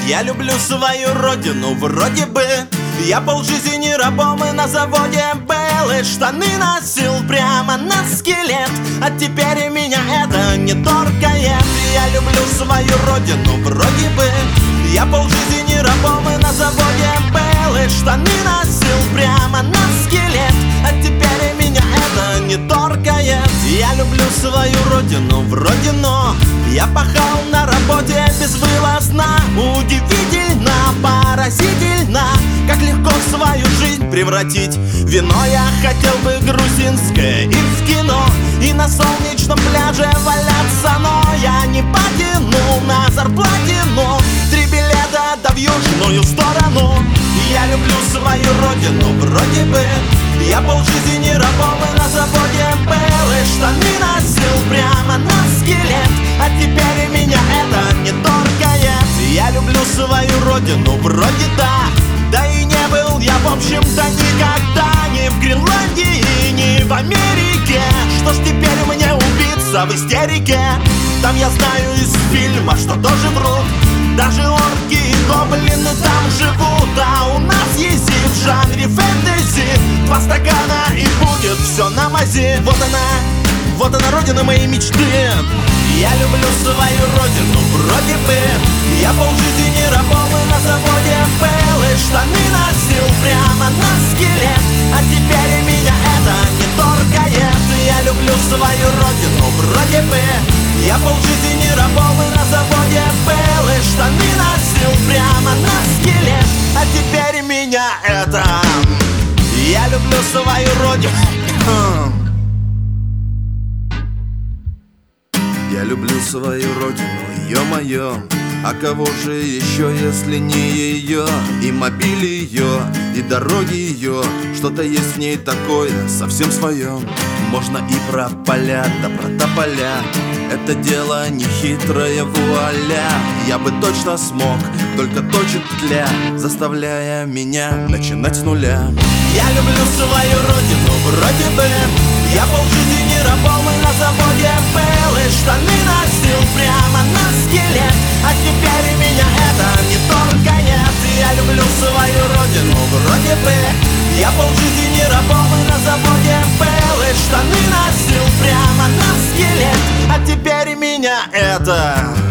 Я люблю свою родину, вроде бы. Я полжизни рабом и на заводе был, и штаны носил прямо на скелет. А теперь меня это не торкает. Я люблю свою родину, вроде бы. Я полжизни рабом и на заводе был, и штаны носил прямо на скелет. А теперь меня это не торкает. Я люблю свою родину, вроде, но я пахал на работе безвылазно. Удивительно, поразительно, как легко свою жизнь превратить в вино. Я хотел бы грузинское и в кино, и на солнечном пляже валяться, но я не потяну на зарплатину 3 билета да в южную сторону. Я люблю свою родину, вроде бы. Я полжизни рабом и на заводе был, и штаны носил прямо на скелет. А теперь меня это не торкает. Я люблю свою родину, вроде да. Да и не был я, в общем-то, никогда ни в Гренландии, ни в Америке. Что ж теперь мне убиться в истерике? Там я знаю из фильма, что тоже врут. Даже орки и гоблины там живут. А у нас есть и в жанре фэнтези 2 стакана и будет все на мази. Вот она родина моей мечты. Я люблю свою родину, вроде бы. Я полжизни рабом и на заводе был, и штаны носил прямо на скелет. А теперь меня это не торкает. Я люблю свою родину, вроде бы. Я полжизни рабом и на заводе был, и штаны носил прямо на скелет. А теперь меня это... Я люблю свою родину. Я люблю свою родину, ё-моё. А кого же еще, если не ее? И мобиль ее, и дороги ее. Что-то есть в ней такое, совсем свое. Можно и про поля, да про тополя. Это дело не хитрое, вуаля. Я бы точно смог, только точит тля, заставляя меня начинать с нуля. Я люблю свою родину, вроде бы. Я полжизни рабом и на заводе был, и штаны носил прямо на скелет. А теперь меня это не торкает. Я люблю свою родину, вроде бы. Я полжизни рабом и на заводе был, и штаны носил прямо на скелет. А теперь меня это...